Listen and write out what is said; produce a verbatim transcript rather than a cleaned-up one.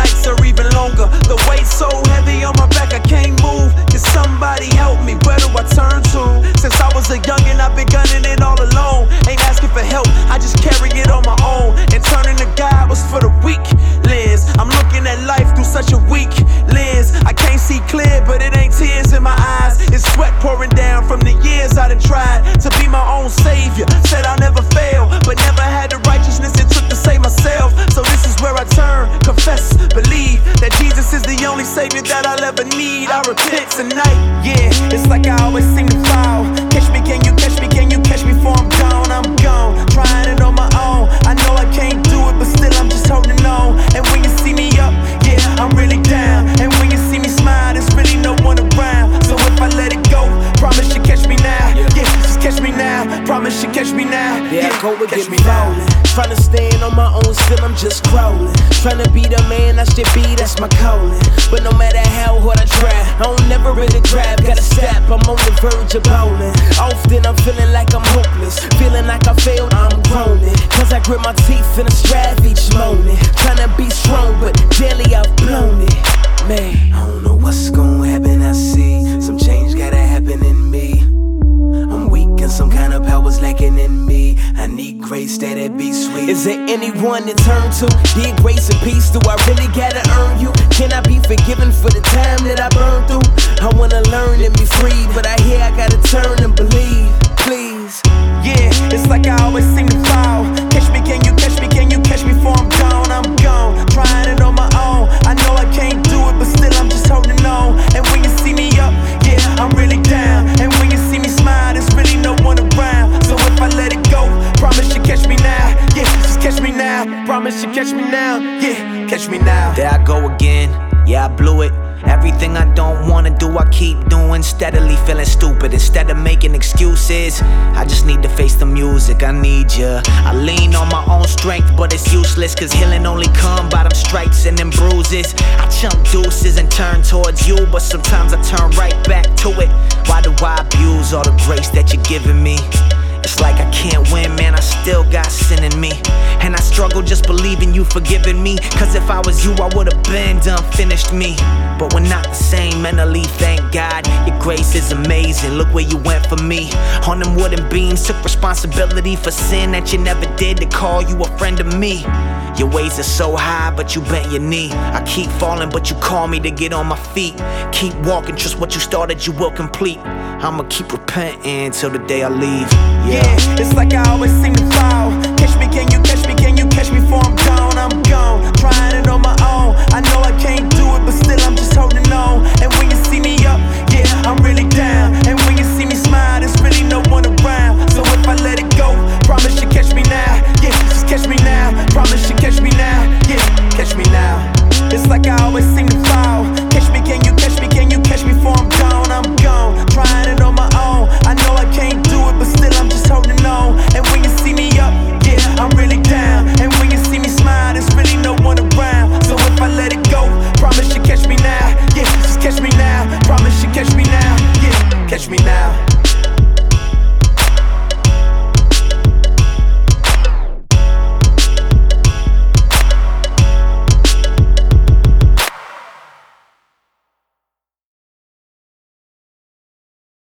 nights are even longer. The weight's so heavy on my back I can't move. Can somebody help me? Where do I turn to? Since I was a youngin', I've been gunning it all alone. Ain't asking for help, I just carry it on my own. And turning to God was for the weak lens. I'm looking at life through such a weak lens. I can't see clear, but it ain't tears in my eyes. It's sweat pouring down from the years I done tried to be my own savior. Said I'll never fail, but never had the righteousness it took to save myself. So this is where I turn, confess, believe that Jesus is the only savior that I'll ever need. I repent tonight, yeah, it's like I always seem to fall. Catch me, can you catch me, can you catch me before I'm gone? I'm gone, trying it on my own. I know I can't do it, but still I'm just holding on. And when you see me up, yeah, I'm really down. And when you see me smile, there's really no one around. So if I let it go, promise you catch me now. Yeah, just catch me now, promise you catch me now. Yeah, yeah go and catch get me rolling. Trying to stand on my own, still I'm just crawling. Trying to be the man I should be, that's my calling. But no matter how hard I try, I don't never really grab. Gotta step, I'm on the verge of bowling. Often I'm feeling like I'm hopeless, feeling like I failed, I'm groaning. Cause I grit my teeth in a strap each morning. Trying to be strong, but daily I've blown it. Man, I don't know what's gonna happen, I see some change gotta happen in me. I'm weak and some kind of power's lacking in me. I need grace that it be sweet. Is there anyone to turn to? Need grace and peace, do I really gotta earn you? Can I be forgiven for the time that I burned through? I wanna learn and be free, but I hear I gotta turn and believe. Please, yeah, it's like I always seem to fall. Catch me, can you catch me, can you catch me before I'm gone? I'm gone, trying it on my own. I know I can't do it, but still I'm just holding on. And when you see me up, yeah, I'm really down. And when you see me smile, there's really no one around. So if I let it go, promise you catch me now. Yeah, just catch me now, promise you catch me now. Yeah, catch me now. There I go again, yeah I blew it. Everything I don't wanna do, I keep doing. Steadily feeling stupid instead of making excuses. I just need to face the music, I need ya. I lean on my own strength, but it's useless. Cause healing only come by them stripes and them bruises. I chump deuces and turn towards you, but sometimes I turn right back to it. Why do I abuse all the grace that you're giving me? It's like I can't win, man, I still got sin in me. And I struggle just believing you forgiving me. Cause if I was you, I would've been done, finished me. But we're not the same mentally, thank God. Your grace is amazing, look where you went for me. On them wooden beams, took responsibility for sin that you never did to call you a friend of me. Your ways are so high, but you bent your knee. I keep falling, but you call me to get on my feet. Keep walking, trust what you started, you will complete. I'ma keep repenting till the day I leave. Yeah, yeah, it's like I always seem to fall. Catch me, can you catch me, can you catch me before I'm gone? I'm gone, trying it on my own. I know I can't do it, but still I'm just holding on. And when you see me up, yeah, I'm really down. And when you see me smile, there's really no one around. So if I let it go, promise you catch me now. Yeah, just catch me now, promise you catch me now. Yeah, catch me now. It's like I always seem to fall. Catch me, can you catch me, can you catch me before I'm gone? I'm gone, trying it on my own. I know I can't do it, but still I'm just holding on. And when you see me up, yeah, I'm really down. And when you see me smile, there's really no one around. So if I let it go, promise you catch me now. Yeah, just catch me now, promise you catch me now. Yeah, catch me now.